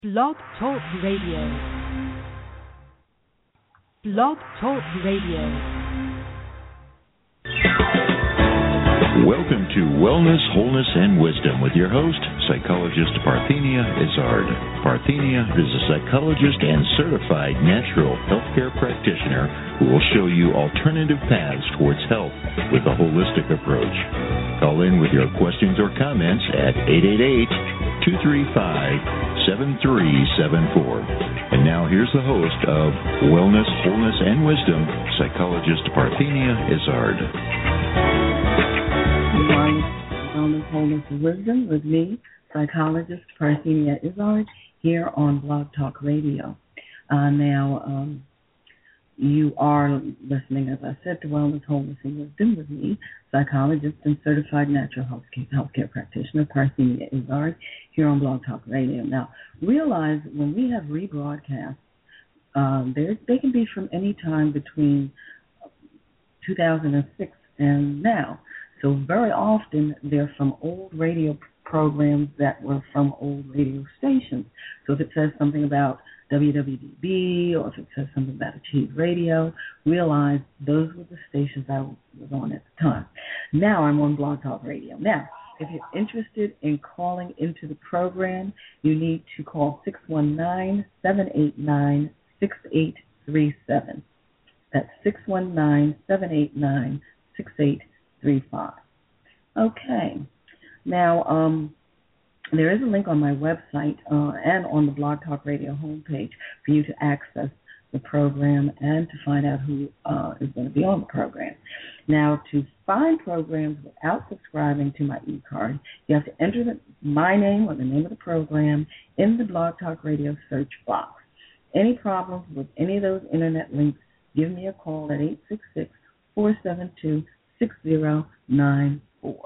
Blog Talk Radio. Blog Talk Radio. Welcome to Wellness, Wholeness, and Wisdom with your host, psychologist Parthenia Izzard. Parthenia is a psychologist and certified natural healthcare practitioner who will show you alternative paths towards health with a holistic approach. Call in with your questions or comments at 888-235-7374. And now here's the host of Wellness, Wholeness, and Wisdom, psychologist Parthenia Izzard. Wellness, Wholeness, and Wisdom with me, psychologist Parthenia Izzard, here on Blog Talk Radio. You are listening, as I said, to Wellness, Wholeness, and Wisdom with me, psychologist and certified natural healthcare practitioner Parthenia Izzard, here on Blog Talk Radio. Now, realize when we have rebroadcasts, they can be from any time between 2006 and now. So very often they're from old radio programs that were from old radio stations. So if it says something about WWDB or if it says something about Achieve Radio, realize those were the stations I was on at the time. Now I'm on Blog Talk Radio. Now, if you're interested in calling into the program, you need to call 619-789-6837. That's 619-789-6835. Okay. Now, there is a link on my website and on the Blog Talk Radio homepage for you to access the program and to find out who is going to be on the program. Now, to find programs without subscribing to my e-card, you have to enter my name or the name of the program in the Blog Talk Radio search box. Any problems with any of those internet links, give me a call at 866-472-6094.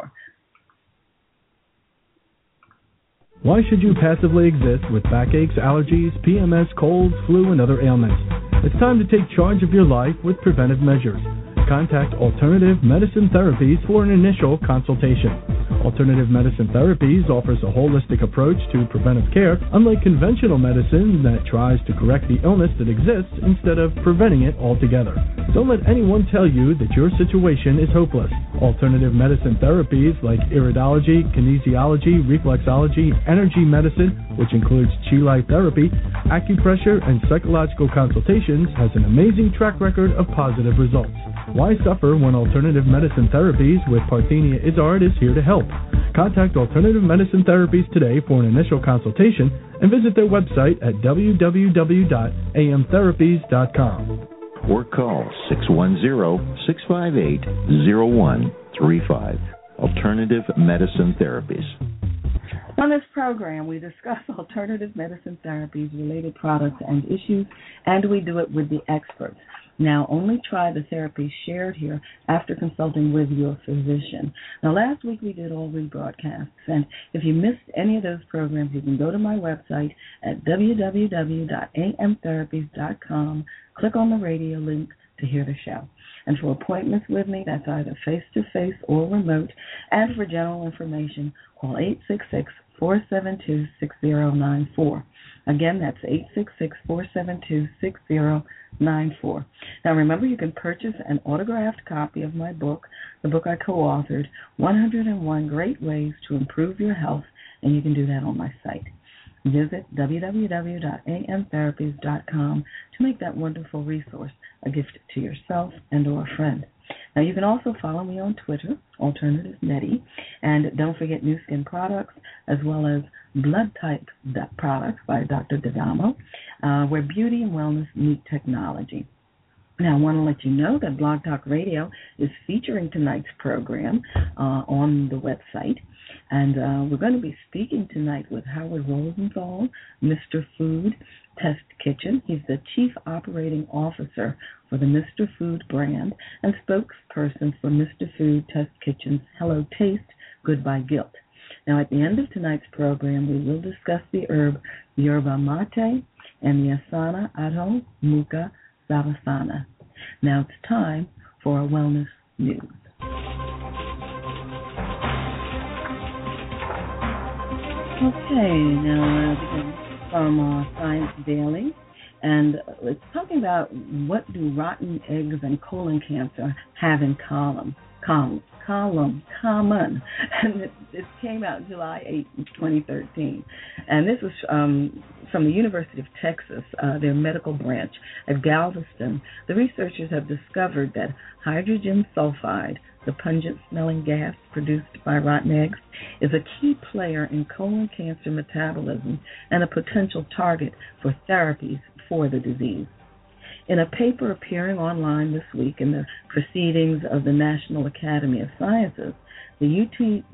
Why should you passively exist with backaches, allergies, PMS, colds, flu, and other ailments? It's time to take charge of your life with preventive measures. Contact Alternative Medicine Therapies for an initial consultation. Alternative Medicine Therapies offers a holistic approach to preventive care, unlike conventional medicine that tries to correct the illness that exists instead of preventing it altogether. Don't let anyone tell you that your situation is hopeless. Alternative medicine therapies like iridology, kinesiology, reflexology, energy medicine, which includes Chi Life therapy, acupressure, and psychological consultations, has an amazing track record of positive results. Why suffer when Alternative Medicine Therapies with Parthenia Izzard is here to help? Contact Alternative Medicine Therapies today for an initial consultation and visit their website at www.amtherapies.com. Or call 610-658-0135. Alternative Medicine Therapies. On this program, we discuss alternative medicine therapies, related products, and issues, and we do it with the experts. Now, only try the therapy shared here after consulting with your physician. Now, last week we did all rebroadcasts, and if you missed any of those programs, you can go to my website at www.amtherapies.com, click on the radio link to hear the show. And for appointments with me, that's either face-to-face or remote, and for general information, call 866-472-6094. Again, that's 866-472-6094. Now, remember, you can purchase an autographed copy of my book, the book I co-authored, 101 Great Ways to Improve Your Health, and you can do that on my site. Visit www.amtherapies.com to make that wonderful resource a gift to yourself and or a friend. Now, you can also follow me on Twitter, Alternative Medi, and don't forget New Skin Products, as well as Blood Type Products by Dr. D'Adamo, where beauty and wellness meet technology. Now, I want to let you know that Blog Talk Radio is featuring tonight's program on the website, and we're going to be speaking tonight with Howard Rosenthal, Mr. Food Test Kitchen. He's the Chief Operating Officer for the Mr. Food brand and spokesperson for Mr. Food Test Kitchen's Hello Taste, Goodbye Guilt. Now, at the end of tonight's program, we will discuss the herb yerba mate and the asana Adho Mukha Savasana. Now it's time for our wellness news. Okay, now from Science Daily, and it's talking about what do rotten eggs and colon cancer have in common. And it came out July 8, 2013. And this was from the University of Texas, their medical branch at Galveston. The researchers have discovered that hydrogen sulfide, the pungent-smelling gas produced by rotten eggs, is a key player in colon cancer metabolism and a potential target for therapies for the disease. In a paper appearing online this week in the Proceedings of the National Academy of Sciences, the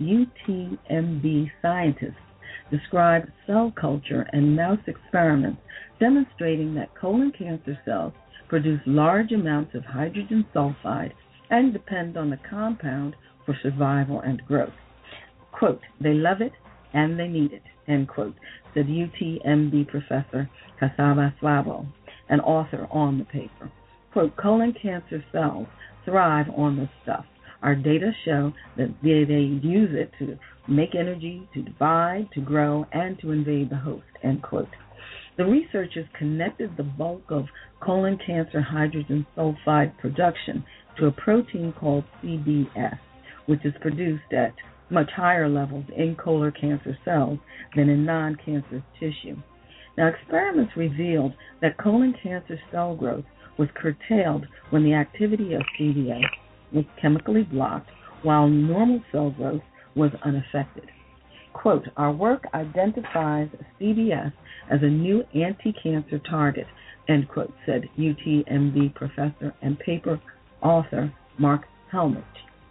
UTMB scientists described cell culture and mouse experiments demonstrating that colon cancer cells produce large amounts of hydrogen sulfide and depend on the compound for survival and growth. Quote, they love it and they need it, end quote, said UTMB professor Cassava Slavo, an author on the paper. Quote, colon cancer cells thrive on this stuff. Our data show that they use it to make energy, to divide, to grow, and to invade the host, end quote. The researchers connected the bulk of colon cancer hydrogen sulfide production to a protein called CBS, which is produced at much higher levels in colon cancer cells than in non-cancerous tissue. Now, experiments revealed that colon cancer cell growth was curtailed when the activity of CBS was chemically blocked, while normal cell growth was unaffected. Quote, our work identifies CBS as a new anti-cancer target, end quote, said UTMB professor and paper author Mark Helmich.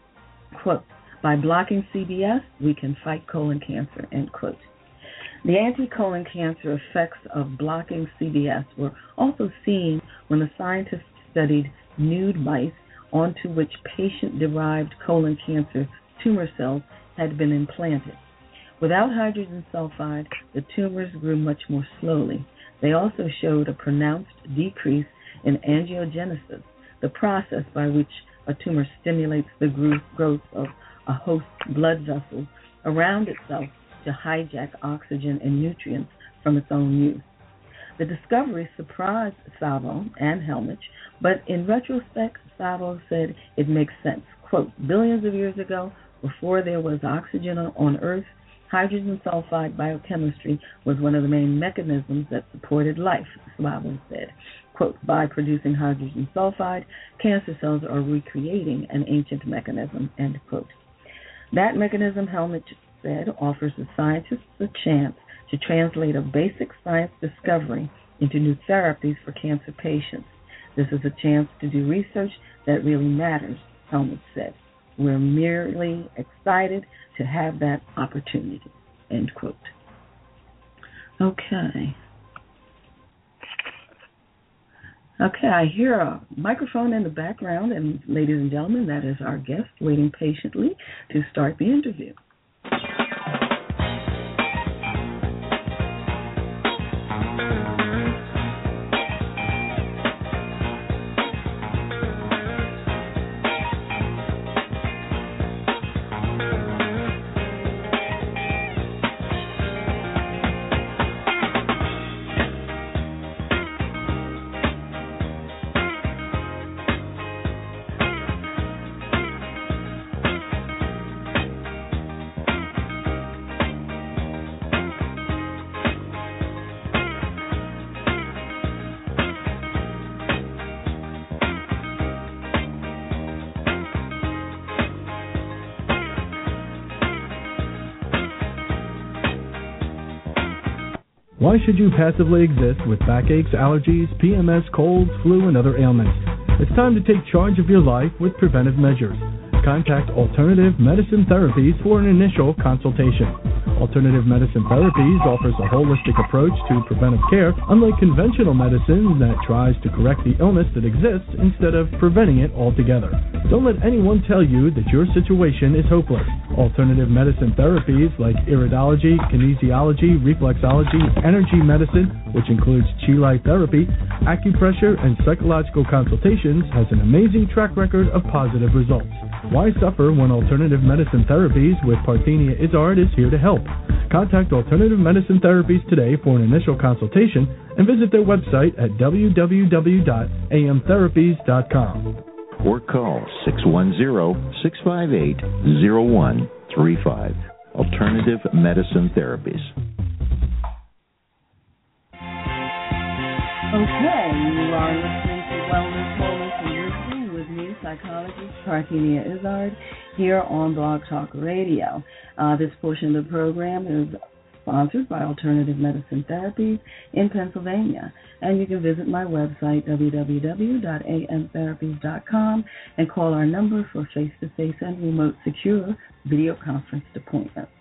Quote, by blocking CBS, we can fight colon cancer, end quote. The anti-colon cancer effects of blocking CBS were also seen when the scientists studied nude mice onto which patient-derived colon cancer tumor cells had been implanted. Without hydrogen sulfide, the tumors grew much more slowly. They also showed a pronounced decrease in angiogenesis, the process by which a tumor stimulates the growth of a host blood vessel around itself to hijack oxygen and nutrients from its own use. The discovery surprised Savo and Helmich, but in retrospect, Savo said it makes sense. Quote, billions of years ago, before there was oxygen on Earth, hydrogen sulfide biochemistry was one of the main mechanisms that supported life, Savo said. Quote, by producing hydrogen sulfide, cancer cells are recreating an ancient mechanism, end quote. That mechanism, Helmich said, offers the scientists a chance to translate a basic science discovery into new therapies for cancer patients. This is a chance to do research that really matters, Helmich said. We're merely excited to have that opportunity, end quote. Okay, I hear a microphone in the background, and ladies and gentlemen, that is our guest waiting patiently to start the interview. Why should you passively exist with backaches, allergies, PMS, colds, flu, and other ailments? It's time to take charge of your life with preventive measures. Contact Alternative Medicine Therapies for an initial consultation. Alternative Medicine Therapies offers a holistic approach to preventive care, unlike conventional medicine that tries to correct the illness that exists instead of preventing it altogether. Don't let anyone tell you that your situation is hopeless. Alternative medicine therapies like iridology, kinesiology, reflexology, energy medicine, which includes chi light therapy, acupressure, and psychological consultations, has an amazing track record of positive results. Why suffer when alternative medicine therapies with Parthenia Izzard is here to help? Contact Alternative Medicine Therapies today for an initial consultation and visit their website at www.amtherapies.com. Or call 610-658-0135. Alternative Medicine Therapies. Okay, you are listening to Wellness, Wholeness, and Wisdom with me, psychologist Parthenia Izzard, here on Blog Talk Radio. This portion of the program is sponsored by Alternative Medicine Therapies in Pennsylvania. And you can visit my website, www.amtherapies.com, and call our number for face-to-face and remote secure video conference appointments.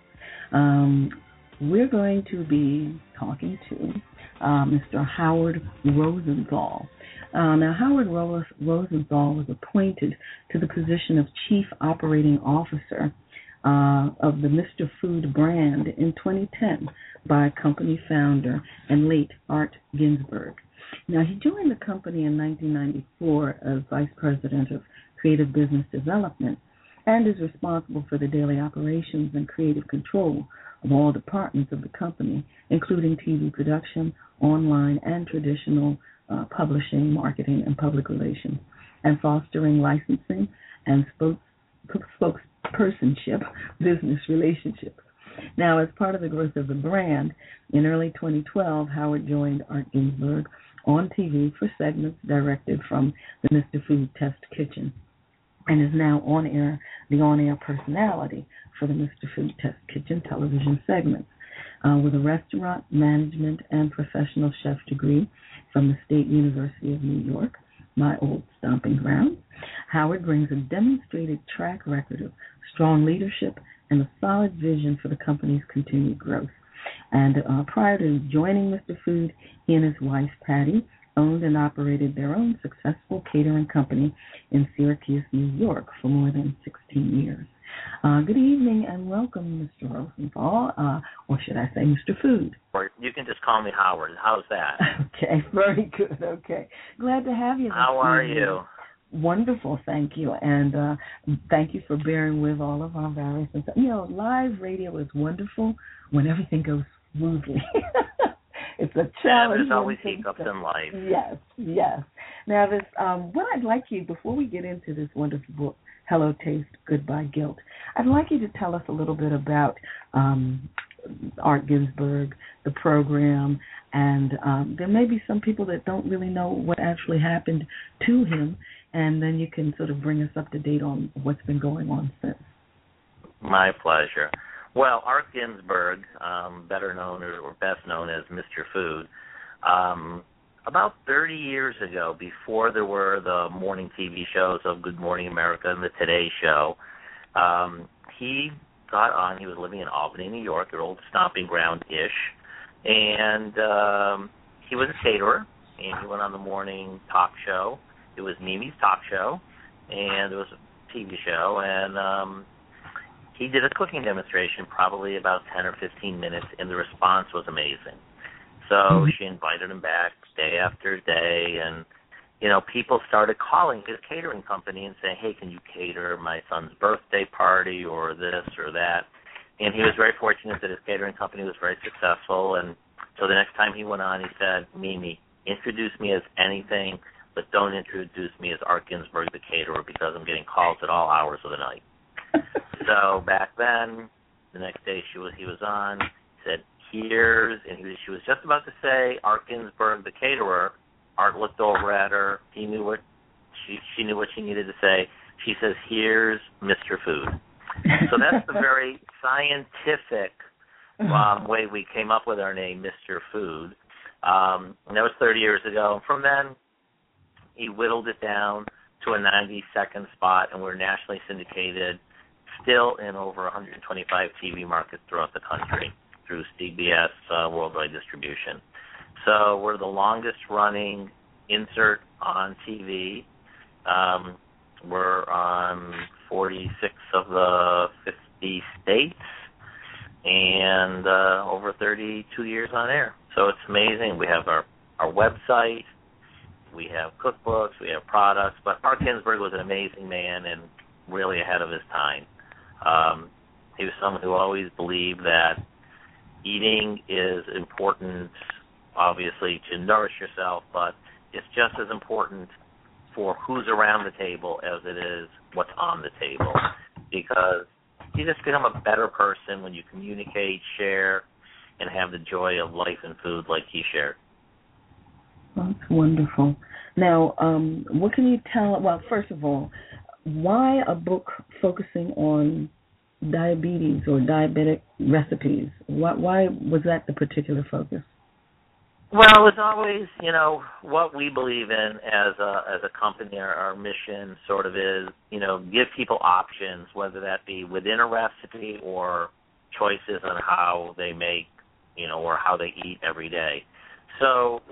We're going to be talking to Mr. Howard Rosenthal. Now, Howard Rosenthal was appointed to the position of Chief Operating Officer of the Mr. Food brand in 2010 by company founder and late Art Ginsberg. Now, he joined the company in 1994 as Vice President of Creative Business Development and is responsible for the daily operations and creative control of all departments of the company, including TV production, online and traditional publishing, marketing, and public relations, and fostering licensing and spokespersonship business relationships. Now, as part of the growth of the brand, in early 2012, Howard joined Art Ginsberg on TV for segments directed from the Mr. Food Test Kitchen, and is now the on-air personality for the Mr. Food Test Kitchen television segments. With a restaurant management and professional chef degree from the State University of New York, my old stomping ground, Howard brings a demonstrated track record of strong leadership and a solid vision for the company's continued growth. And prior to joining Mr. Food, he and his wife, Patty, owned and operated their own successful catering company in Syracuse, New York for more than 16 years. Good evening and welcome, Mr. Rosenthal, or should I say Mr. Food? Or you can just call me Howard. How's that? Okay, very good. Okay. Glad to have you. How are you? Wonderful, thank you. And thank you for bearing with all of our various things. You know, live radio is wonderful when everything goes smoothly. It's a challenge. Yeah, there's always hiccups in life. Yes. Now, this what I'd like you, before we get into this wonderful book, Hello Taste, Goodbye Guilt, I'd like you to tell us a little bit about Art Ginsberg, the program, and there may be some people that don't really know what actually happened to him, and then you can sort of bring us up to date on what's been going on since. My pleasure. Well, Art Ginsberg, better known or best known as Mr. Food, about 30 years ago, before there were the morning TV shows of Good Morning America and the Today Show, he got on. He was living in Albany, New York, your old stomping ground-ish, and he was a caterer, and he went on the morning talk show. It was Mimi's Talk Show, and it was a TV show, and he did a cooking demonstration, probably about 10 or 15 minutes, and the response was amazing. So she invited him back day after day, and, you know, people started calling his catering company and saying, hey, can you cater my son's birthday party or this or that? And he was very fortunate that his catering company was very successful, and so the next time he went on, he said, Mimi, introduce me as anything, but don't introduce me as Art Ginsberg, the caterer, because I'm getting calls at all hours of the night. So back then, the next day he was on, he said, she was just about to say Art Ginsberg, the caterer. Art looked over at her. She knew what she needed to say. She says, here's Mr. Food. So that's the very scientific way we came up with our name, Mr. Food. And that was 30 years ago. And from then, he whittled it down to a 90-second spot, and we're nationally syndicated, still in over 125 TV markets throughout the country through CBS worldwide distribution. So we're the longest-running insert on TV. We're on 46 of the 50 states and over 32 years on air. So it's amazing. We have our website, we have cookbooks, we have products. But Art Ginsberg was an amazing man, and really ahead of his time. He was someone who always believed that eating is important, obviously, to nourish yourself, but it's just as important for who's around the table as it is what's on the table, because you just become a better person when you communicate, share, and have the joy of life and food like he shared. Well, that's wonderful. Now, what can you tell? Well, first of all, why a book focusing on diabetes or diabetic recipes? Why was that the particular focus? Well, it's always, what we believe in as a company. Our mission sort of is, give people options, whether that be within a recipe or choices on how they make, or how they eat every day. So,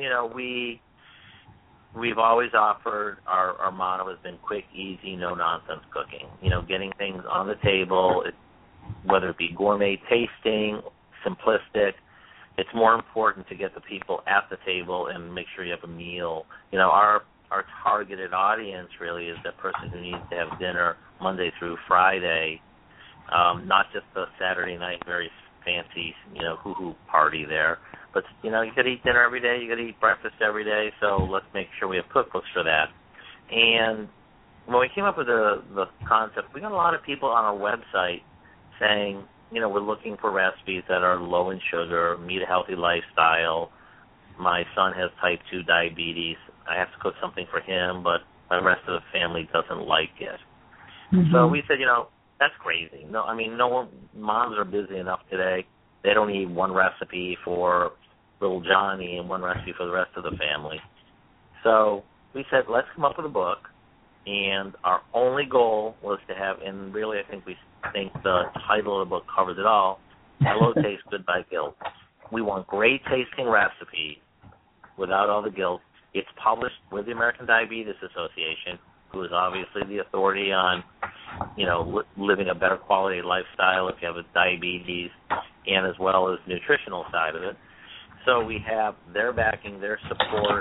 we've always offered, our motto has been quick, easy, no-nonsense cooking. Getting things on the table, whether it be gourmet tasting, simplistic, it's more important to get the people at the table and make sure you have a meal. Our targeted audience really is that person who needs to have dinner Monday through Friday, not just the Saturday night very fancy, hoo-hoo party there. But, you got to eat dinner every day, you got to eat breakfast every day, so let's make sure we have cookbooks for that. And when we came up with the concept, we got a lot of people on our website saying, we're looking for recipes that are low in sugar, meet a healthy lifestyle. My son has type 2 diabetes. I have to cook something for him, but the rest of the family doesn't like it. Mm-hmm. So we said, that's crazy. Moms are busy enough today. They don't need one recipe for little Johnny and one recipe for the rest of the family. So we said, let's come up with a book. And our only goal was to have, and really I think the title of the book covers it all, Hello Taste Good by Guilt. We want great tasting recipes without all the guilt. It's published with the American Diabetes Association, who is obviously the authority on, living a better quality lifestyle if you have diabetes, and as well as nutritional side of it. So we have their backing, their support,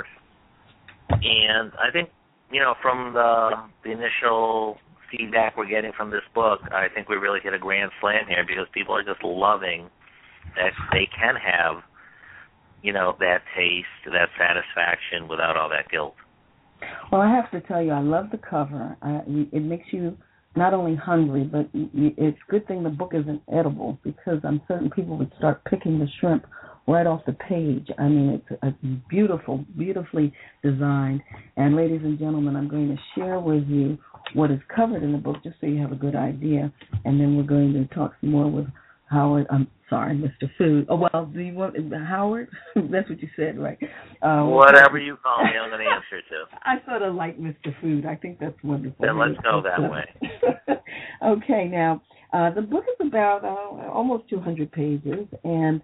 and I think, from the initial feedback we're getting from this book, I think we really hit a grand slam here, because people are just loving that they can have, that taste, that satisfaction without all that guilt. Well, I have to tell you, I love the cover. It makes you not only hungry, but it's a good thing the book isn't edible, because I'm certain people would start picking the shrimp right off the page. I mean, it's beautifully designed. And ladies and gentlemen, I'm going to share with you what is covered in the book, just so you have a good idea. And then we're going to talk some more with Howard. I'm sorry, Mr. Food. Oh, well, do you want Howard? That's what you said, right? Whatever you call me, I'm going to answer to. I sort of like Mr. Food. I think that's wonderful. Then let's go that way. Okay, now, the book is about almost 200 pages, and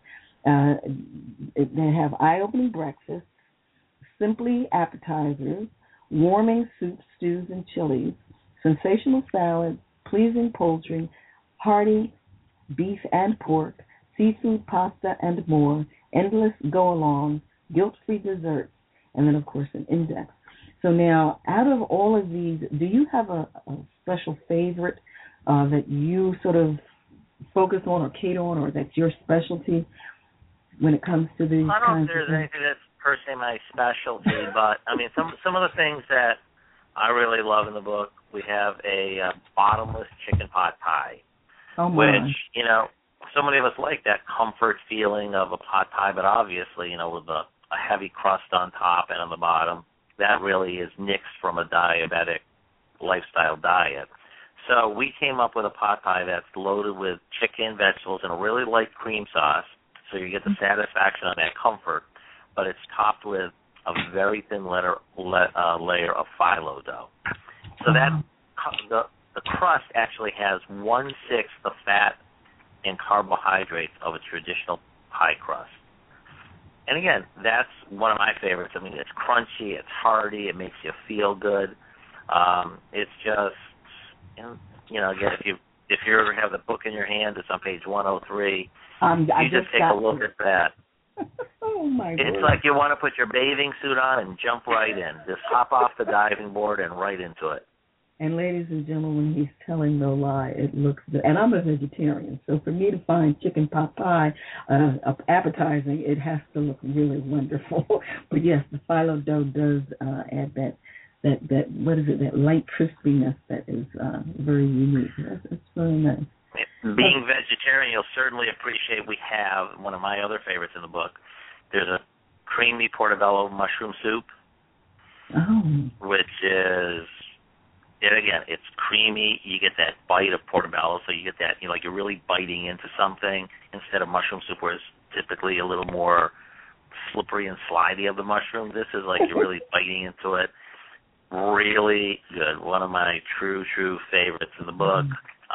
they have eye-opening breakfasts, simply appetizers, warming soups, stews, and chilies, sensational salads, pleasing poultry, hearty beef and pork, seafood, pasta, and more, endless go-alongs, guilt-free desserts, and then, of course, an index. So now, out of all of these, do you have a special favorite that you sort of focus on or cater on, or that's your specialty when it comes to these kinds of things? I don't know if there's anything that's per se my specialty, but, some of the things that I really love in the book, we have a bottomless chicken pot pie. Oh my. Which, so many of us like that comfort feeling of a pot pie, but obviously, with a heavy crust on top and on the bottom, that really is nixed from a diabetic lifestyle diet. So we came up with a pot pie that's loaded with chicken, vegetables, and a really light cream sauce, so you get the satisfaction on that comfort, but it's topped with a very thin layer of phyllo dough. So that the crust actually has 1/6 the fat and carbohydrates of a traditional pie crust. And again, that's one of my favorites. It's crunchy, it's hearty, it makes you feel good. It's just, again, if you ever have the book in your hand, it's on page 103. You just take a look at that. Oh my God. It's like you want to put your bathing suit on and jump right in. Just hop off the diving board and right into it. And ladies and gentlemen, when he's telling no lie, it looks good. And I'm a vegetarian, so for me to find chicken pot pie appetizing, it has to look really wonderful. But yes, the phyllo dough does add that what is it, that light crispiness that is very unique. It's very nice. Being vegetarian, you'll certainly appreciate we have one of my other favorites in the book. There's a creamy portobello mushroom soup, which is, again, it's creamy. You get that bite of portobello, so you get that, like you're really biting into something instead of mushroom soup, where it's typically a little more slippery and slidey of the mushroom. This is like you're really biting into it. Really good. One of my true favorites in the book.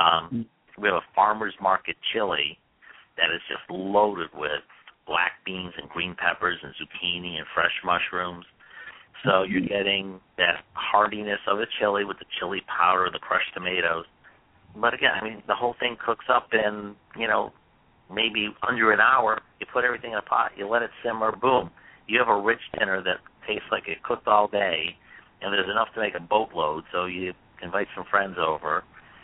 We have a farmer's market chili that is just loaded with black beans and green peppers and zucchini and fresh mushrooms. So you're getting that heartiness of the chili with the chili powder, the crushed tomatoes. But again, I mean, the whole thing cooks up in, maybe under an hour. You put everything in a pot, you let it simmer, boom. You have a rich dinner that tastes like it cooked all day, and there's enough to make a boatload, so you invite some friends over.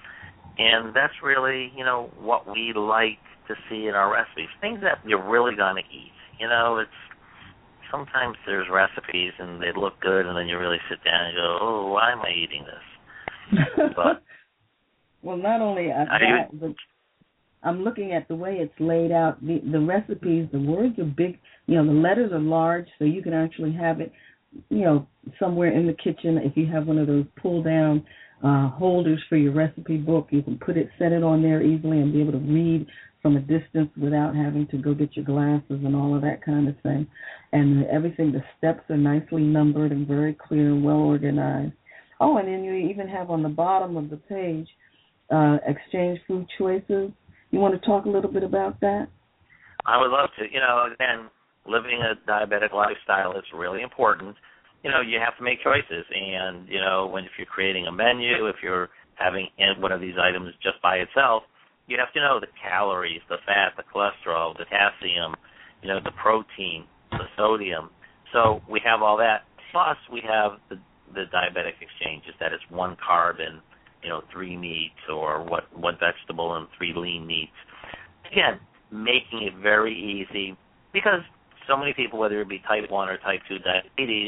And that's really, what we like to see in our recipes, things that you're really going to eat. It's sometimes there's recipes and they look good, and then you really sit down and go, oh, why am I eating this? But well, not only that, but I'm looking at the way it's laid out. The recipes, the words are big. The letters are large, so you can actually have it, somewhere in the kitchen. If you have one of those pull-down holders for your recipe book, you can set it on there easily and be able to read from a distance without having to go get your glasses and all of that kind of thing. And everything, the steps are nicely numbered and very clear and well organized. Oh, and then you even have on the bottom of the page exchange food choices. You want to talk a little bit about that? I would love to. Again, living a diabetic lifestyle is really important. You have to make choices. And, if you're creating a menu, if you're having one of these items just by itself, you have to know the calories, the fat, the cholesterol, the potassium, the protein, the sodium. So we have all that. Plus, we have the diabetic exchanges, that it's 1 carb and, 3 meats, or one vegetable and 3 lean meats. Again, making it very easy, because so many people, whether it be type 1 or type 2 diabetes,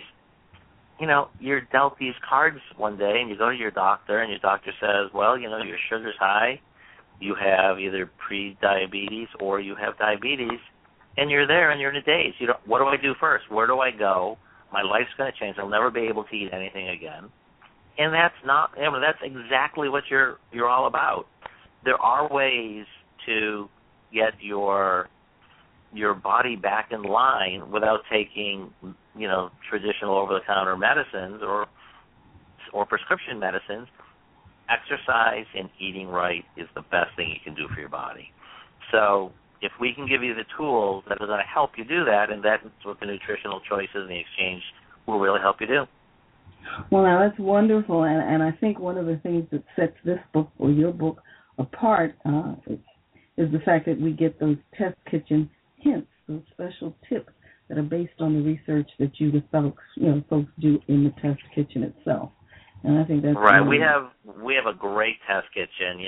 you're dealt these cards one day, and you go to your doctor, and your doctor says, well, your sugar's high, you have either pre-diabetes or you have diabetes, and you're there and you're in a daze. What do I do first? Where do I go? My life's going to change. I'll never be able to eat anything again. And that's that's exactly what you're all about. There are ways to get your body back in line without taking, traditional over-the-counter medicines or prescription medicines. Exercise and eating right is the best thing you can do for your body. So if we can give you the tools that are going to help you do that, and that's what the nutritional choices and the exchange will really help you do. Well, now that's wonderful, and I think one of the things that sets this book or your book apart is the fact that we get those test kitchen hints, those special tips that are based on the research that the folks do in the test kitchen itself. And I think that's right. We have a great test kitchen.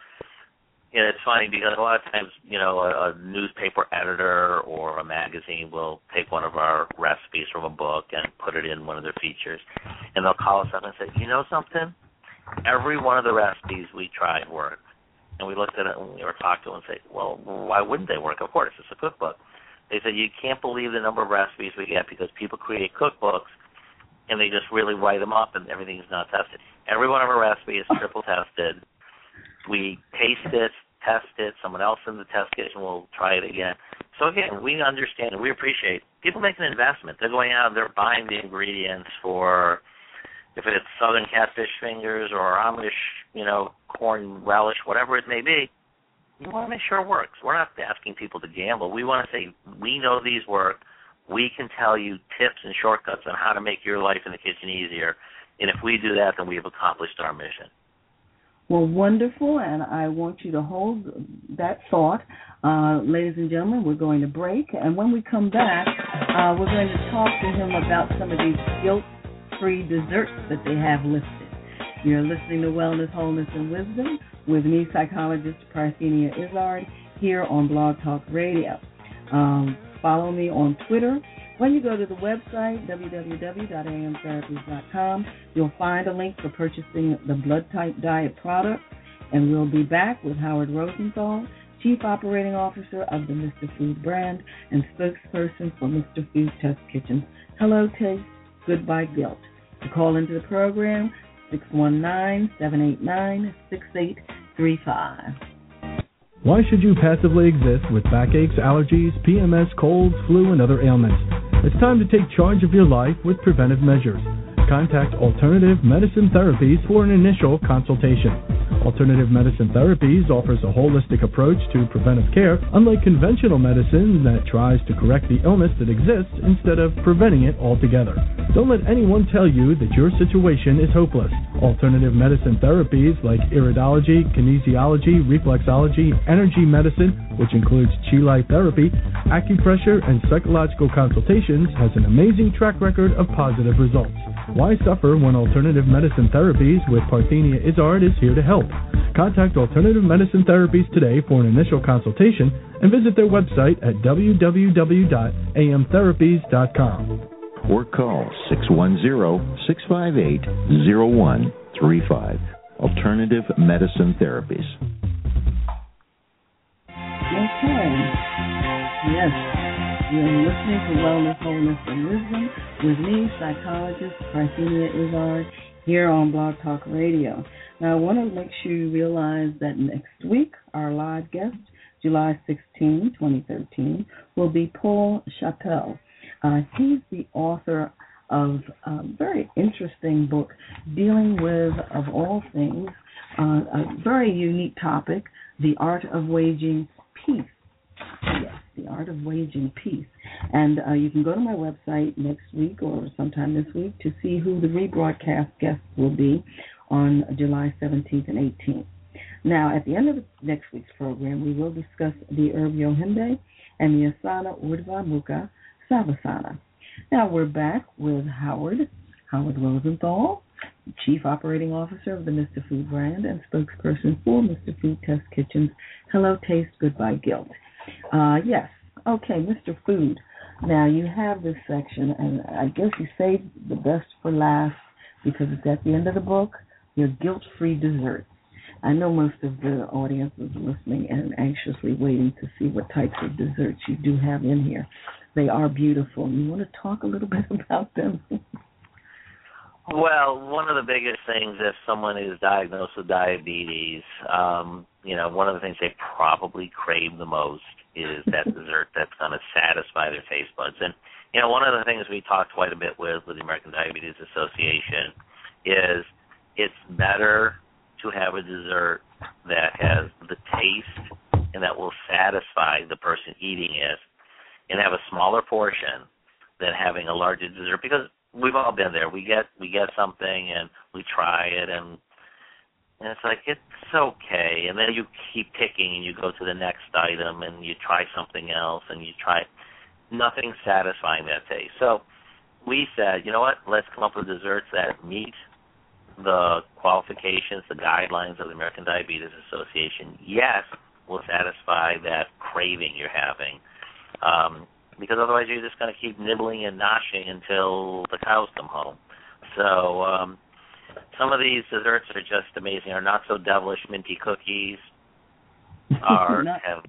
It's funny because a lot of times, a newspaper editor or a magazine will take one of our recipes from a book and put it in one of their features, and they'll call us up and say, you know something? Every one of the recipes we tried worked. And we looked at it or talked to them and say, well, why wouldn't they work? Of course, it's a cookbook. They said, you can't believe the number of recipes we get because people create cookbooks and they just really write them up and everything's not tested. Every one of our recipes is triple tested. We taste it, test it. Someone else in the test kitchen will try it again. So, again, we understand and we appreciate people make an investment. They're going out and they're buying the ingredients for, if it's southern catfish fingers or Amish, corn relish, whatever it may be, you want to make sure it works. We're not asking people to gamble. We want to say, we know these work. We can tell you tips and shortcuts on how to make your life in the kitchen easier. And if we do that, then we have accomplished our mission. Well, wonderful, and I want you to hold that thought. Ladies and gentlemen, we're going to break, and when we come back, we're going to talk to him about some of these guilt-free desserts that they have listed. You're listening to Wellness, Wholeness, and Wisdom with me, psychologist Parthenia Izzard, here on Blog Talk Radio. Follow me on Twitter. When you go to the website, www.amtherapies.com, you'll find a link for purchasing the Blood Type Diet product. And we'll be back with Howard Rosenthal, Chief Operating Officer of the Mr. Food brand and spokesperson for Mr. Food Test Kitchens. Hello, Taste. Goodbye, Guilt. To call into the program, 619-789-6835. Why should you passively exist with backaches, allergies, PMS, colds, flu, and other ailments? It's time to take charge of your life with preventive measures. Contact Alternative Medicine Therapies for an initial consultation. Alternative Medicine Therapies offers a holistic approach to preventive care, unlike conventional medicine that tries to correct the illness that exists instead of preventing it altogether. Don't let anyone tell you that your situation is hopeless. Alternative medicine therapies like iridology, kinesiology, reflexology, energy medicine, which includes Chi Life therapy, acupressure, and psychological consultations, has an amazing track record of positive results. Why suffer when Alternative Medicine Therapies with Parthenia Izzard is here to help? Contact Alternative Medicine Therapies today for an initial consultation and visit their website at www.amtherapies.com. Or call 610-658-0135. Alternative Medicine Therapies. Okay. Yes. You're listening to Wellness, Wholeness, and Wisdom with me, psychologist Parthenia Izzard, here on Blog Talk Radio. Now, I want to make sure you realize that next week, our live guest, July 16, 2013, will be Paul Chappell. He's the author of a very interesting book dealing with, of all things, a very unique topic, the art of waging peace. Yes, the art of waging peace. And you can go to my website next week or sometime this week to see who the rebroadcast guests will be on July 17th and 18th. Now, at the end of next week's program, we will discuss the herb Yohimbe and the Asana Urdhva Mukha Savasana. Now, we're back with Howard Rosenthal, Chief Operating Officer of the Mr. Food brand and spokesperson for Mr. Food Test Kitchens. Hello, Taste, Goodbye, Guilt. Yes. Okay, Mr. Food. Now, you have this section, and I guess you saved the best for last because it's at the end of the book, your guilt-free desserts. I know most of the audience is listening and anxiously waiting to see what types of desserts you do have in here. They are beautiful. You want to talk a little bit about them? Well, one of the biggest things if someone is diagnosed with diabetes, one of the things they probably crave the most is that dessert that's going to satisfy their taste buds. And, one of the things we talk quite a bit with the American Diabetes Association is it's better to have a dessert that has the taste and that will satisfy the person eating it and have a smaller portion than having a larger dessert, because we've all been there. We get something and we try it and it's like, it's okay. And then you keep picking and you go to the next item and you try something else and you try nothing satisfying that taste. So we said, you know what, let's come up with desserts that meet the qualifications, the guidelines of the American Diabetes Association. Yes, will satisfy that craving you're having. Because otherwise you're just going to keep nibbling and noshing until the cows come home. So some of these desserts are just amazing. Our Not So Devilish Minty Cookies have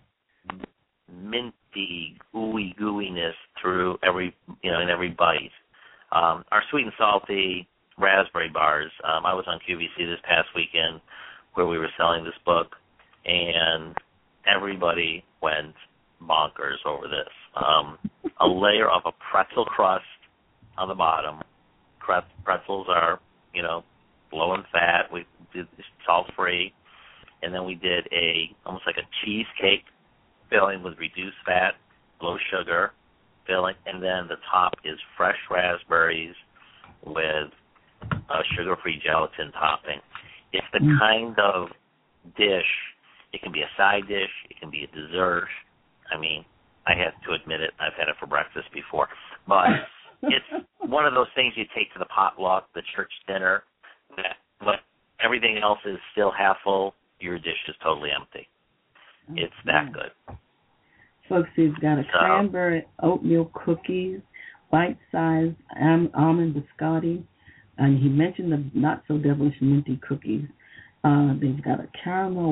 minty, ooey gooiness through every bite. Our Sweet and Salty Raspberry Bars. I was on QVC this past weekend where we were selling this book, and everybody went bonkers over this. A layer of a pretzel crust on the bottom. Pretzels are, low in fat. We did salt-free. And then we did almost like a cheesecake filling with reduced fat, low sugar filling. And then the top is fresh raspberries with a sugar-free gelatin topping. It's the kind of dish, it can be a side dish, it can be a dessert. I mean, I have to admit it, I've had it for breakfast before. But it's one of those things you take to the potluck, the church dinner, but everything else is still half full, your dish is totally empty. It's that good. Folks, he's got a cranberry oatmeal cookies, bite-sized almond biscotti, and he mentioned the not-so-devilish minty cookies. They've got a caramel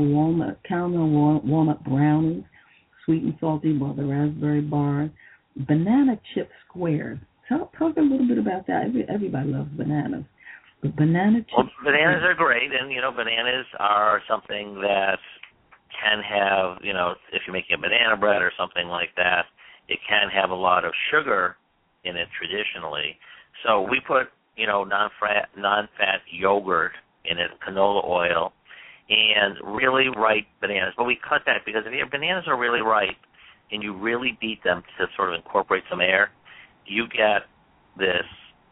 walnut brownies, sweet and salty, the raspberry bars, banana chip squares. Talk a little bit about that. Everybody loves bananas. But banana chips. Well, bananas are great, and, bananas are something that can have, if you're making a banana bread or something like that, it can have a lot of sugar in it traditionally. So we put, non-fat yogurt in it, canola oil, and really ripe bananas. But we cut that because if your bananas are really ripe and you really beat them to sort of incorporate some air, you get this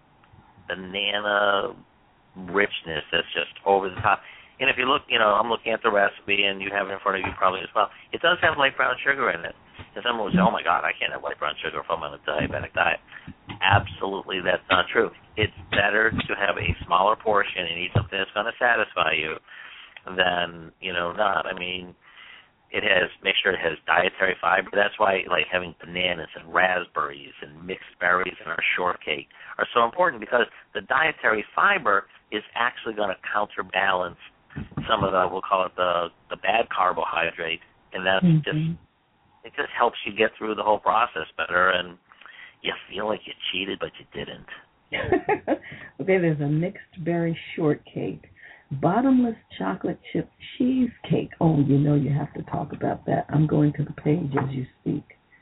banana richness that's just over the top. And if you look, I'm looking at the recipe, and you have it in front of you probably as well. It does have light brown sugar in it. And someone would say, oh, my God, I can't have light brown sugar if I'm on a diabetic diet. Absolutely, that's not true. It's better to have a smaller portion and eat something that's going to satisfy you than, not. I mean, make sure it has dietary fiber. That's why, having bananas and raspberries and mixed berries in our shortcake are so important, because the dietary fiber is actually going to counterbalance some of the, we'll call it the bad carbohydrate, and that's it just helps you get through the whole process better, and you feel like you cheated, but you didn't. Okay, there's a mixed berry shortcake, bottomless chocolate chip cheesecake. Oh, you have to talk about that. I'm going to the page as you speak.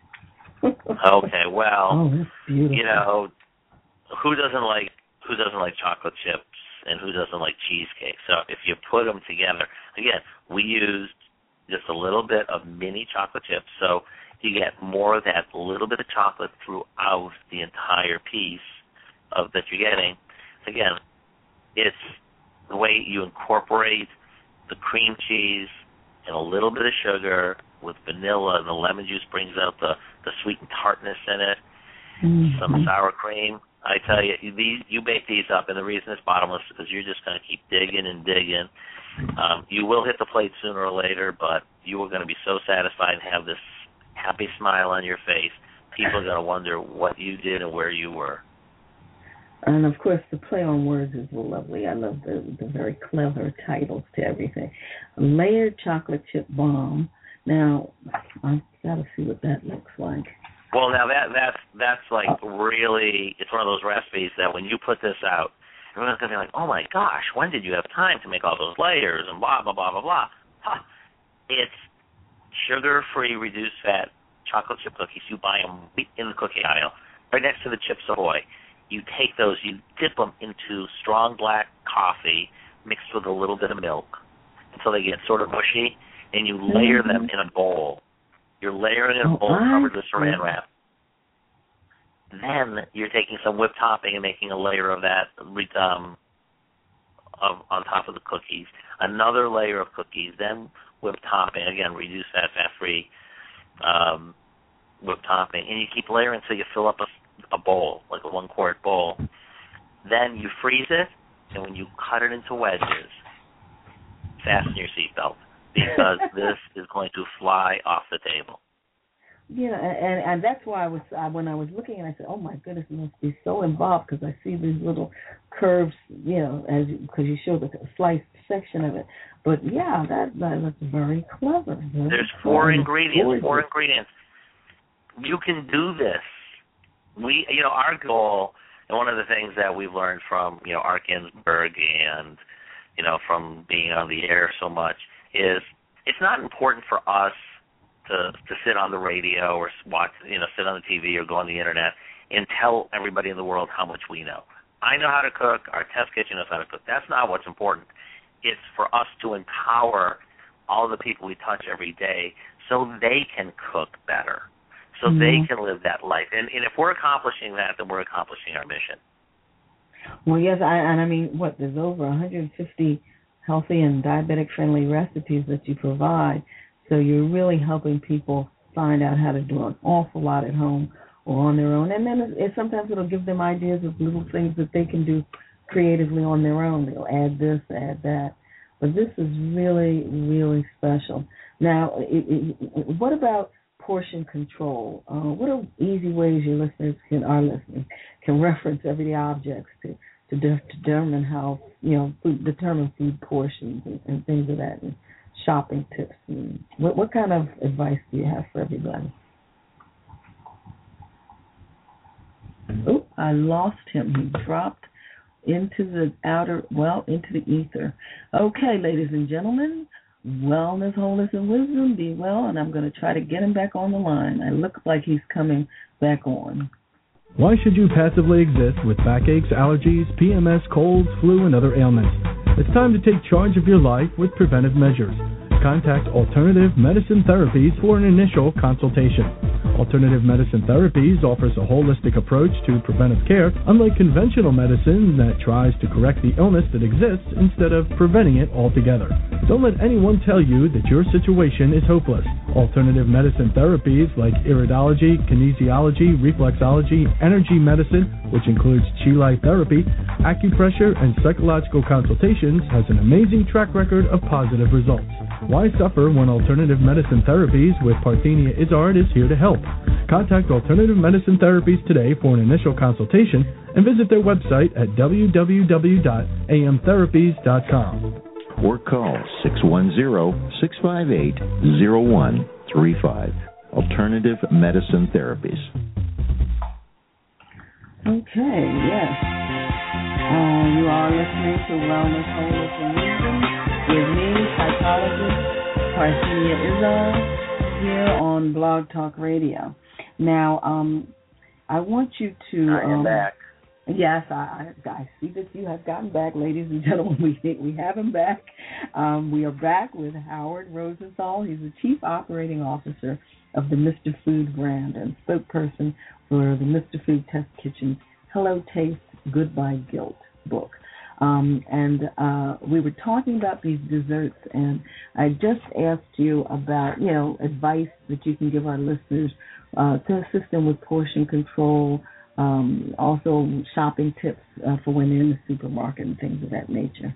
Okay, well, that's beautiful. Who doesn't like chocolate chips, and who doesn't like cheesecake? So if you put them together, again, we used just a little bit of mini chocolate chips, so you get more of that little bit of chocolate throughout the entire piece that you're getting. Again, it's the way you incorporate the cream cheese and a little bit of sugar with vanilla, and the lemon juice brings out the sweet and tartness in it, some sour cream. I tell you, you bake these up, and the reason it's bottomless is because you're just going to keep digging and digging. You will hit the plate sooner or later, but you are going to be so satisfied and have this happy smile on your face. People are going to wonder what you did and where you were. And, of course, the play on words is lovely. I love the very clever titles to everything. A layered chocolate chip bomb. Now, I've got to see what that looks like. Well, now that's like really, it's one of those recipes that when you put this out, everyone's going to be like, oh, my gosh, when did you have time to make all those layers and blah, blah, blah, blah, blah. It's sugar-free, reduced-fat chocolate chip cookies. You buy them in the cookie aisle right next to the Chips Ahoy. You take those, you dip them into strong black coffee mixed with a little bit of milk until they get sort of mushy, and you layer them in a bowl. You're layering in a bowl covered with saran wrap. Then you're taking some whipped topping and making a layer of that on top of the cookies. Another layer of cookies, then whipped topping, again, reduced fat, fat-free whipped topping. And you keep layering until you fill up a bowl, like a 1-quart bowl. Then you freeze it, and when you cut it into wedges, fasten your seatbelt, because this is going to fly off the table. Yeah, and that's why when I was looking, and I said, oh my goodness, it must be so involved, because I see these little curves, because you show the sliced section of it. But yeah, that looks very clever. There's four ingredients. You can do this. Our goal, and one of the things that we've learned from, Art Ginsberg and, from being on the air so much is it's not important for us to sit on the radio or watch, sit on the TV or go on the internet and tell everybody in the world how much we know. I know how to cook. Our test kitchen knows how to cook. That's not what's important. It's for us to empower all the people we touch every day so they can cook better, so they can live that life. And if we're accomplishing that, then we're accomplishing our mission. Well, yes, there's over 150 healthy and diabetic-friendly recipes that you provide. So you're really helping people find out how to do an awful lot at home or on their own. And then sometimes it'll give them ideas of little things that they can do creatively on their own. They'll add this, add that. But this is really, really special. Now, what about portion control? What are easy ways your listeners can reference everyday objects to determine how, determine food portions and things of that, and shopping tips? And what kind of advice do you have for everybody? Oh, I lost him. He dropped into the ether. Okay, ladies and gentlemen, wellness, wholeness, and wisdom, be well, and I'm going to try to get him back on the line. It looks like he's coming back on. Why should you passively exist with backaches, allergies, PMS, colds, flu, and other ailments? It's time to take charge of your life with preventive measures. Contact Alternative Medicine Therapies for an initial consultation. Alternative Medicine Therapies offers a holistic approach to preventive care, unlike conventional medicine that tries to correct the illness that exists instead of preventing it altogether. Don't let anyone tell you that your situation is hopeless. Alternative medicine therapies like iridology, kinesiology, reflexology, energy medicine, which includes Chi Life therapy, acupressure, and psychological consultations, has an amazing track record of positive results. Why suffer when Alternative Medicine Therapies with Parthenia Izzard is here to help? Contact Alternative Medicine Therapies today for an initial consultation and visit their website at www.amtherapies.com. Or call 610-658-0135. Alternative Medicine Therapies. Okay, yes. You are listening to Wellness, Wholeness, and Wisdom with me, psychologist Parthenia Izzard, here on Blog Talk Radio. Now, I want you to... I am back. Yes, I see that you have gotten back, ladies and gentlemen. We have him back. We are back with Howard Rosenthal. He's the Chief Operating Officer of the Mr. Food brand and spokesperson for the Mr. Food Test Kitchen's Hello Taste, Goodbye Guilt book. And we were talking about these desserts, and I just asked you about, advice that you can give our listeners to assist them with portion control, also shopping tips for when they're in the supermarket and things of that nature.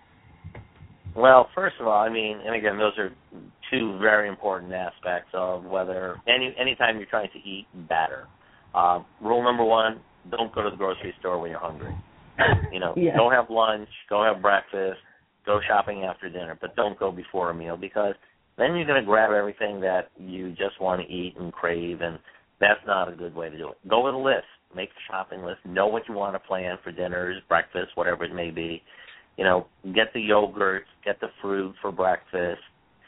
Well, first of all, and again, those are two very important aspects of whether anytime you're trying to eat better. Rule number one, don't go to the grocery store when you're hungry. Yes. Go have lunch, go have breakfast, go shopping after dinner, but don't go before a meal, because then you're going to grab everything that you just want to eat and crave, and that's not a good way to do it. Go with a list. Make a shopping list. Know what you want to plan for dinners, breakfast, whatever it may be. Get the yogurt, get the fruit for breakfast.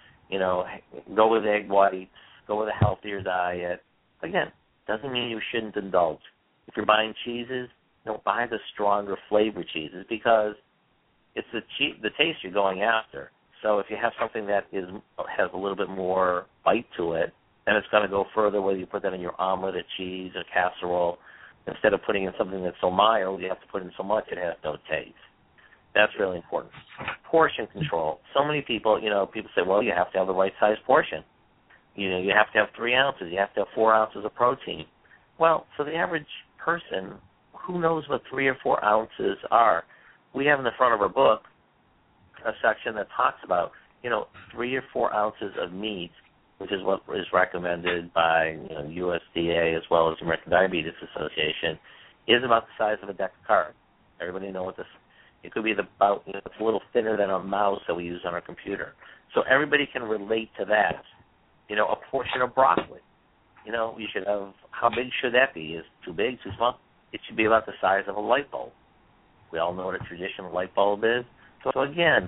Go with egg whites. Go with a healthier diet. Again, doesn't mean you shouldn't indulge. If you're buying cheeses, buy the stronger flavor cheeses, because it's the taste you're going after. So if you have something that has a little bit more bite to it, then it's going to go further, whether you put that in your omelet or cheese or casserole. Instead of putting in something that's so mild, you have to put in so much it has no taste. That's really important. Portion control. So many people, people say, well, you have to have the right size portion. You have to have 3 ounces. You have to have 4 ounces of protein. Well, for the average person, who knows what 3 or 4 ounces are? We have in the front of our book a section that talks about, 3 or 4 ounces of meat, which is what is recommended by USDA as well as the American Diabetes Association, is about the size of a deck of cards. Everybody know what this. It could be about it's a little thinner than a mouse that we use on our computer. So everybody can relate to that. A portion of broccoli. You should have. How big should that be? Is it too big, too small? It should be about the size of a light bulb. We all know what a traditional light bulb is. So again,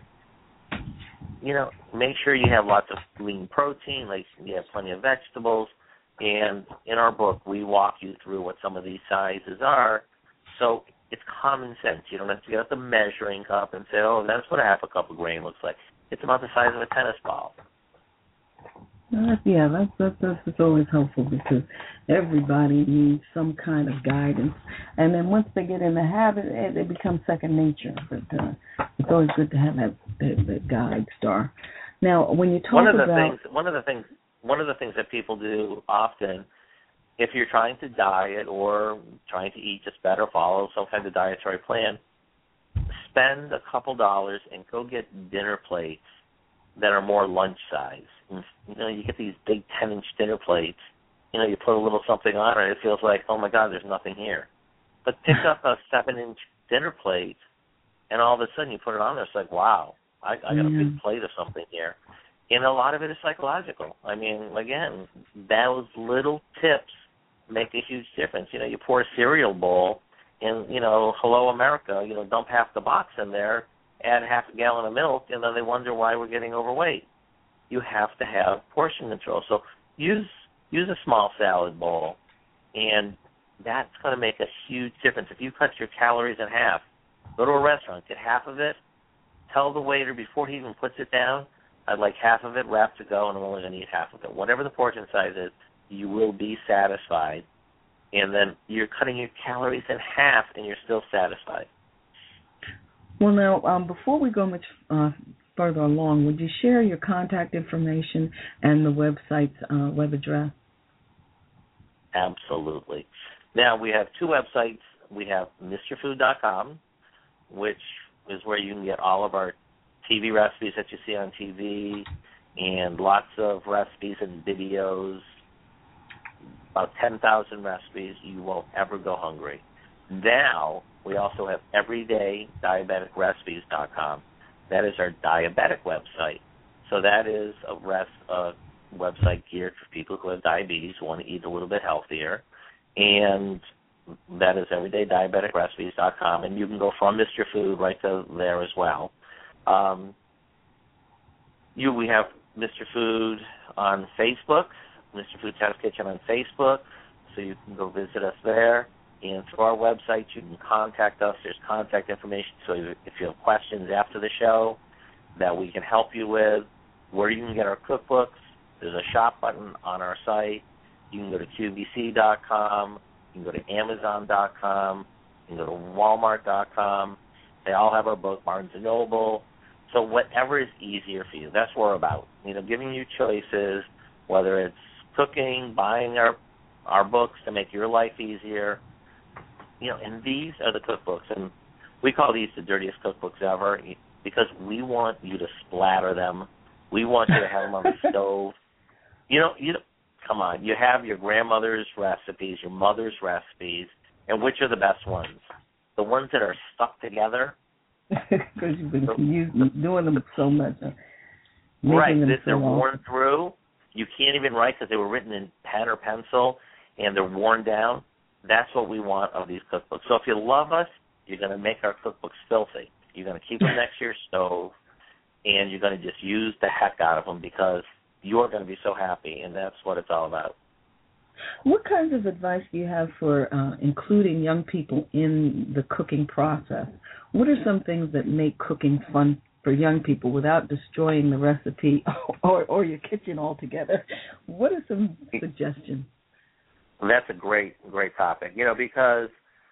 make sure you have lots of lean protein, like you have plenty of vegetables. And in our book, we walk you through what some of these sizes are. So it's common sense. You don't have to get out the measuring cup and say, oh, that's what a half a cup of grain looks like. It's about the size of a tennis ball. That's always helpful, because everybody needs some kind of guidance, and then once they get in the habit, it becomes second nature. But it's always good to have that guide star. Now, when you talk one of the things that people do often, if you're trying to diet or trying to eat just better, follow some kind of dietary plan, spend a couple dollars and go get dinner plates that are more lunch size. And, you get these big 10-inch dinner plates. You put a little something on it, it feels like, oh, my God, there's nothing here. But pick up a 7-inch dinner plate, and all of a sudden you put it on there, it's like, wow, I got a big plate of something here. And a lot of it is psychological. I mean, again, those little tips make a huge difference. You pour a cereal bowl and, hello, America, dump half the box in there, add half a gallon of milk, and then they wonder why we're getting overweight. You have to have portion control. So use a small salad bowl, and that's going to make a huge difference. If you cut your calories in half, go to a restaurant, get half of it, tell the waiter before he even puts it down, I'd like half of it wrapped to go, and I'm only going to eat half of it. Whatever the portion size is, you will be satisfied, and then you're cutting your calories in half, and you're still satisfied. Well, now, before we go much further along, would you share your contact information and the website's web address? Absolutely. Now, we have two websites. We have MrFood.com, which is where you can get all of our TV recipes that you see on TV and lots of recipes and videos, about 10,000 recipes. You won't ever go hungry. Now, we also have EverydayDiabeticRecipes.com. That is our diabetic website. So that is a website geared for people who have diabetes, who want to eat a little bit healthier. And that is EverydayDiabeticRecipes.com. And you can go from Mr. Food right to there as well. We have Mr. Food on Facebook, Mr. Food Test Kitchen on Facebook, so you can go visit us there. And through our website, you can contact us. There's contact information, so if you have questions after the show that we can help you with, where you can get our cookbooks, there's a shop button on our site. You can go to QVC.com. You can go to Amazon.com. You can go to Walmart.com. They all have our book, Barnes & Noble. So whatever is easier for you, that's what we're about. Giving you choices, whether it's cooking, buying our books to make your life easier. And these are the cookbooks. And we call these the dirtiest cookbooks ever because we want you to splatter them. We want you to have them on the stove. Come on. You have your grandmother's recipes, your mother's recipes, and which are the best ones? The ones that are stuck together. Because you've been doing them so much. Right. They're worn through. You can't even write because they were written in pen or pencil, and they're worn down. That's what we want of these cookbooks. So if you love us, you're going to make our cookbooks filthy. You're going to keep them next to your stove, and you're going to just use the heck out of them because you're going to be so happy, and that's what it's all about. What kinds of advice do you have for including young people in the cooking process? What are some things that make cooking fun for young people without destroying the recipe or your kitchen altogether? What are some suggestions? That's a great topic, because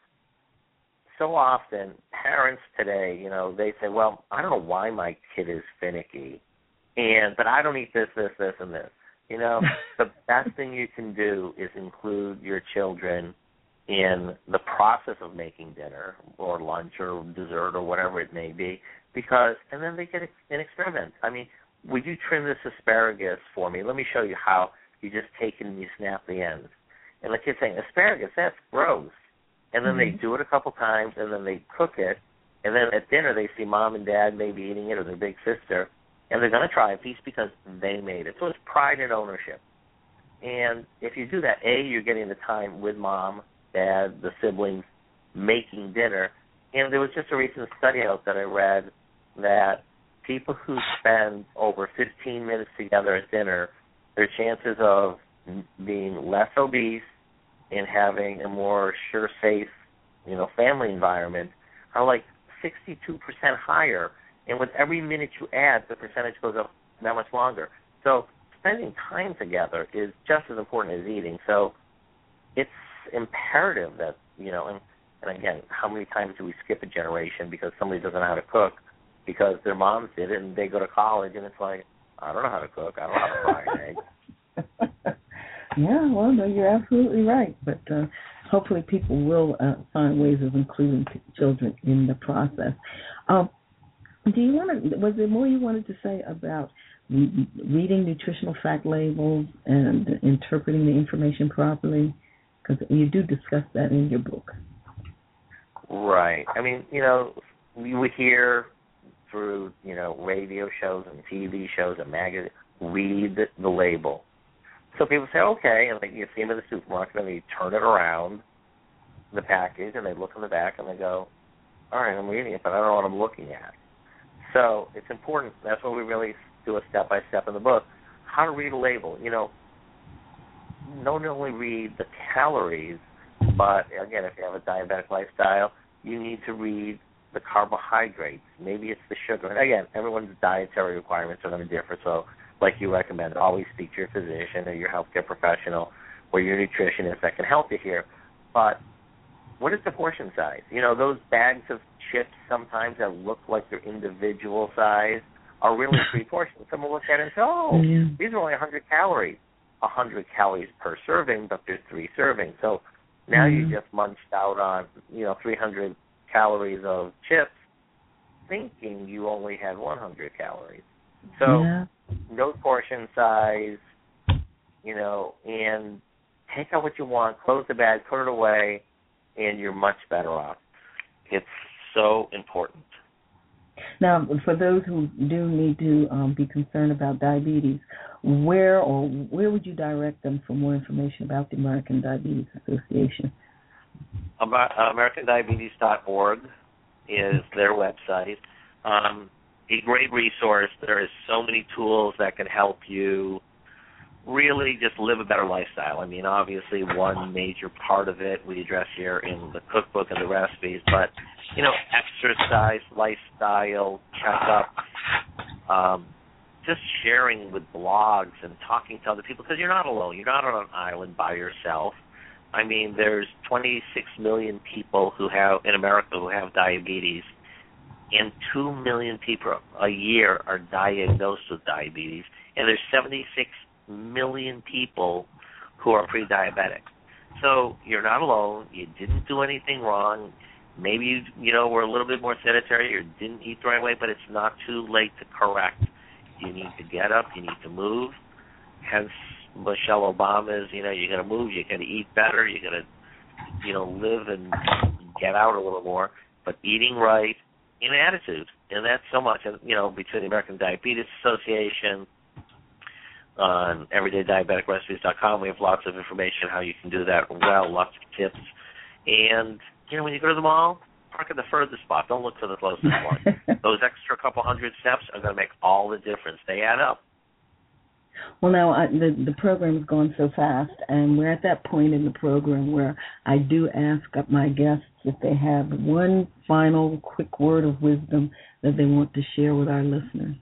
so often parents today, they say, well, I don't know why my kid is finicky, but I don't eat this, and this. The best thing you can do is include your children in the process of making dinner or lunch or dessert or whatever it may be, and then they get an experiment. I mean, would you trim this asparagus for me? Let me show you how you just take it and you snap the ends. And the kid's saying, asparagus, that's gross. And then they do it a couple times, and then they cook it, and then at dinner they see mom and dad maybe eating it or their big sister, and they're going to try a piece because they made it. So it's pride and ownership. And if you do that, you're getting the time with mom, dad, the siblings, making dinner. And there was just a recent study out that I read that people who spend over 15 minutes together at dinner, their chances of being less obese and having a more sure, safe, family environment are like 62% higher. And with every minute you add, the percentage goes up that much longer. So spending time together is just as important as eating. So it's imperative that, and again, how many times do we skip a generation because somebody doesn't know how to cook because their moms did it and they go to college and it's like, I don't know how to cook. I don't know how to fry an egg. Yeah, well, no, you're absolutely right. But hopefully people will find ways of including children in the process. Was there more you wanted to say about reading nutritional fact labels and interpreting the information properly? Because you do discuss that in your book. Right. I mean, we would hear through, radio shows and TV shows and magazines, read the label. So people say, okay, and you see them in the supermarket, and they turn it around, the package, and they look in the back, and they go, all right, I'm reading it, but I don't know what I'm looking at. So it's important. That's what we really do a step-by-step in the book, how to read a label. Not only read the calories, but, again, if you have a diabetic lifestyle, you need to read the carbohydrates. Maybe it's the sugar. And, again, everyone's dietary requirements are going to differ, so like you recommend, always speak to your physician or your healthcare professional or your nutritionist that can help you here. But what is the portion size? Those bags of chips sometimes that look like they're individual size are really 3 portions. Someone looks at it and says, these are only 100 calories. 100 calories per serving, but there's 3 servings. So now you just munched out on, 300 calories of chips thinking you only had 100 calories. So no portion size, and take out what you want, close the bag, put it away, and you're much better off. It's so important. Now, for those who do need to be concerned about diabetes, where would you direct them for more information about the American Diabetes Association? AmericanDiabetes.org is their website. A great resource. There is so many tools that can help you really just live a better lifestyle. I mean, obviously one major part of it we address here in the cookbook and the recipes, but, exercise, lifestyle, checkup, just sharing with blogs and talking to other people, because you're not alone. You're not on an island by yourself. I mean, there's 26 million people in America who have diabetes, and 2 million people a year are diagnosed with diabetes, and there's 76 million people who are pre-diabetic. So you're not alone. You didn't do anything wrong. Maybe you were a little bit more sedentary or didn't eat the right way, but it's not too late to correct. You need to get up. You need to move. Hence, Michelle Obama's, you got to move. You got to eat better. You got to, live and get out a little more. But eating right and attitude, and that's so much. Between the American Diabetes Association, on everydaydiabeticrecipes.com, we have lots of information how you can do that well, lots of tips. And, when you go to the mall, park at the furthest spot. Don't look for the closest one. Those extra couple hundred steps are going to make all the difference. They add up. Well, now, the program has gone so fast, and we're at that point in the program where I do ask my guests if they have one final quick word of wisdom that they want to share with our listeners.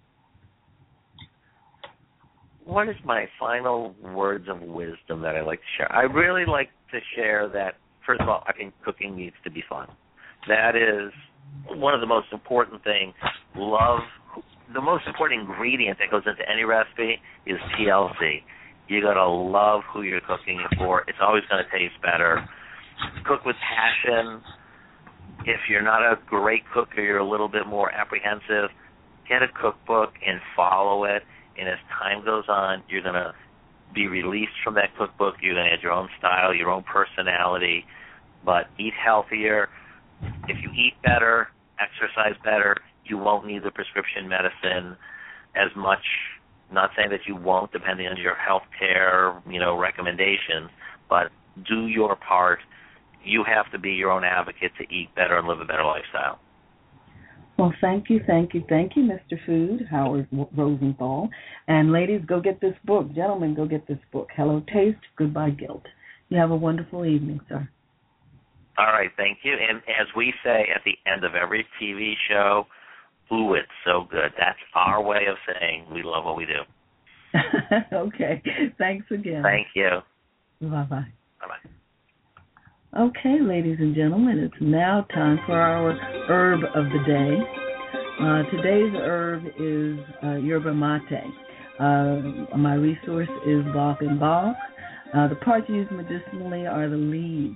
What is my final words of wisdom that I like to share? I really like to share that, first of all, I think cooking needs to be fun. That is one of the most important things. The most important ingredient that goes into any recipe is TLC. You got to love who you're cooking it for. It's always going to taste better. Cook with passion. If you're not a great cook or you're a little bit more apprehensive, get a cookbook and follow it. And as time goes on, you're going to be released from that cookbook. You're going to add your own style, your own personality. But eat healthier. If you eat better, exercise better, you won't need the prescription medicine as much. Not saying that you won't, depending on your health care, recommendations, but do your part. You have to be your own advocate to eat better and live a better lifestyle. Well, thank you, Mr. Food, Howard Rosenthal. And ladies, go get this book. Gentlemen, go get this book. Hello Taste, Goodbye Guilt. You have a wonderful evening, sir. All right, thank you. And as we say at the end of every TV show, ooh, it's so good. That's our way of saying we love what we do. Okay. Thanks again. Thank you. Bye-bye. Bye-bye. Okay, ladies and gentlemen, it's now time for our herb of the day. Today's herb is yerba mate. My resource is Bach and Bach. The parts used medicinally are the leaves.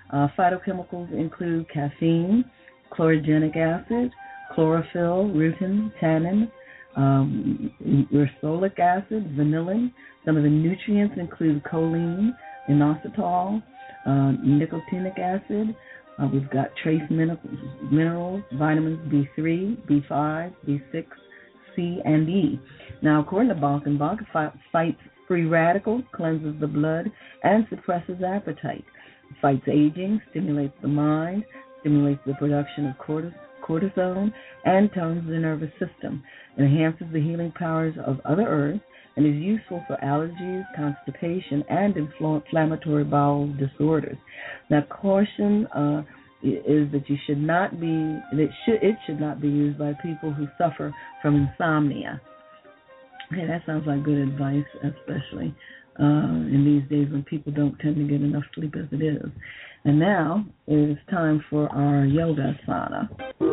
Phytochemicals include caffeine, chlorogenic acid, chlorophyll, rutin, tannin, ursolic acid, vanillin. Some of the nutrients include choline, inositol, nicotinic acid. We've got trace minerals, vitamins B3, B5, B6, C, and E. Now, according to Balkenbach, it fights free radicals, cleanses the blood, and suppresses appetite. It fights aging, stimulates the mind, stimulates the production of cortisone, and tones the nervous system. It enhances the healing powers of other herbs and is useful for allergies, constipation, and inflammatory bowel disorders. Now, caution is that it should not be used by people who suffer from insomnia. Okay, that sounds like good advice, especially in these days when people don't tend to get enough sleep as it is. And now it is time for our yoga asana.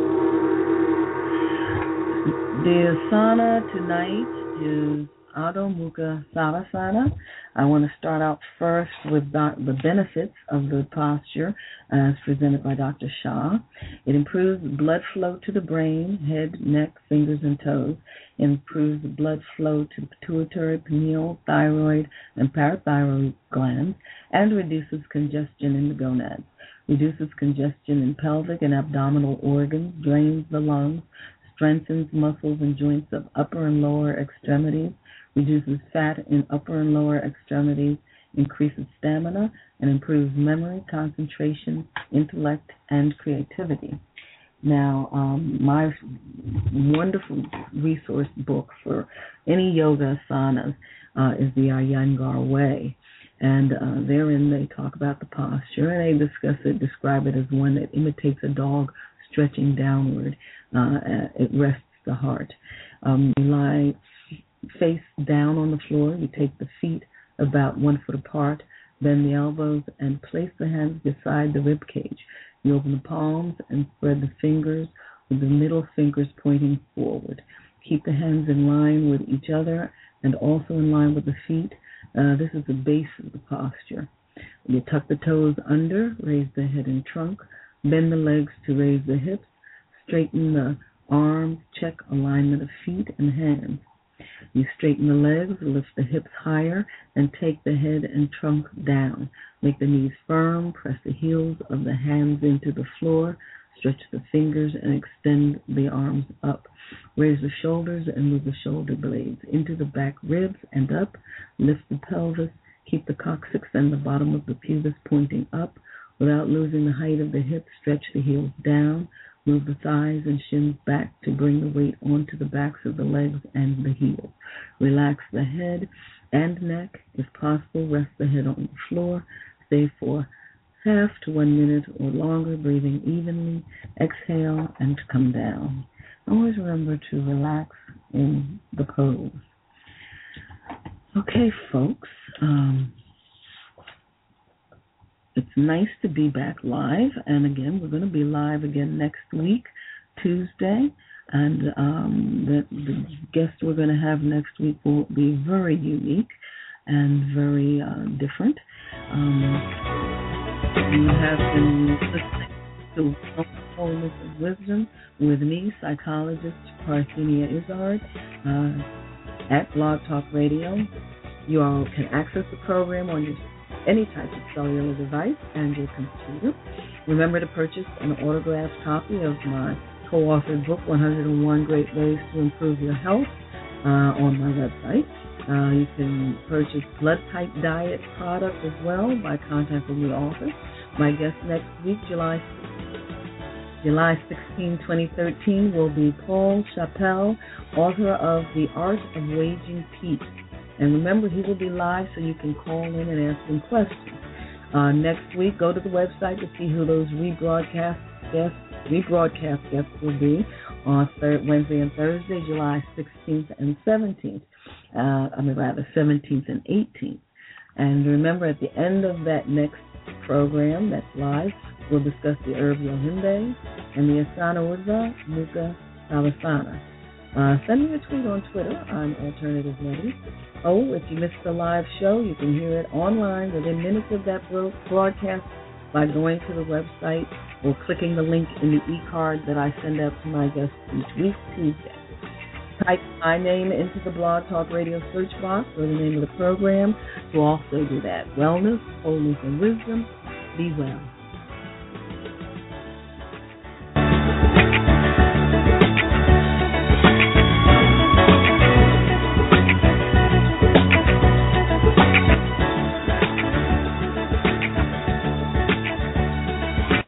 The asana tonight is Adho Mukha Savasana. I want to start out first with the benefits of the posture as presented by Dr. Shah. It improves blood flow to the brain, head, neck, fingers, and toes. It improves the blood flow to the pituitary, pineal, thyroid, and parathyroid glands, and reduces congestion in the gonads. Reduces congestion in pelvic and abdominal organs, drains the lungs, strengthens muscles and joints of upper and lower extremities, reduces fat in upper and lower extremities, increases stamina, and improves memory, concentration, intellect, and creativity. Now, my wonderful resource book for any yoga asanas is the Iyengar Way. And therein they talk about the posture, and they describe it as one that imitates a dog stretching downward. It rests the heart. You lie face down on the floor. You take the feet about 1 foot apart, bend the elbows, and place the hands beside the rib cage. You open the palms and spread the fingers with the middle fingers pointing forward. Keep the hands in line with each other and also in line with the feet. This is the base of the posture. You tuck the toes under, raise the head and trunk, bend the legs to raise the hips, straighten the arms, check alignment of feet and hands. You straighten the legs, lift the hips higher, and take the head and trunk down. Make the knees firm, press the heels of the hands into the floor, stretch the fingers and extend the arms up. Raise the shoulders and move the shoulder blades into the back ribs and up. Lift the pelvis, keep the coccyx and the bottom of the pubis pointing up. Without losing the height of the hips, stretch the heels down. Move the thighs and shins back to bring the weight onto the backs of the legs and the heels. Relax the head and neck. If possible, rest the head on the floor. Stay for half to 1 minute or longer, breathing evenly. Exhale and come down. Always remember to relax in the pose. Okay, folks. It's nice to be back live, and again, we're going to be live again next week, Tuesday, and the guest we're going to have next week will be very unique and very different. You have been listening to Wholeness and Wisdom with me, psychologist Parthenia Izzard, at Blog Talk Radio. You all can access the program on any type of cellular device and your computer. Remember to purchase an autographed copy of my co-authored book, 101 Great Ways to Improve Your Health, on my website. You can purchase blood type diet products as well by contacting the author. My guest next week, July 16, 2013, will be Paul Chappell, author of The Art of Waging Peace. And remember, he will be live, so you can call in and ask him questions. Next week, go to the website to see who those rebroadcast guests will be on Wednesday and Thursday, July 16th and 17th. 17th and 18th. And remember, at the end of that next program that's live, we'll discuss the herb Yohimbe and the Asana Urdhva Mukha Savasana. Send me a tweet on Twitter. I'm Alternative Nettie. Oh, if you missed the live show, you can hear it online within minutes of that broadcast by going to the website or clicking the link in the e-card that I send out to my guests each week, Tuesday. Type my name into the Blog Talk Radio search box or the name of the program to also do that. Wellness, Wholeness, and Wisdom. Be well.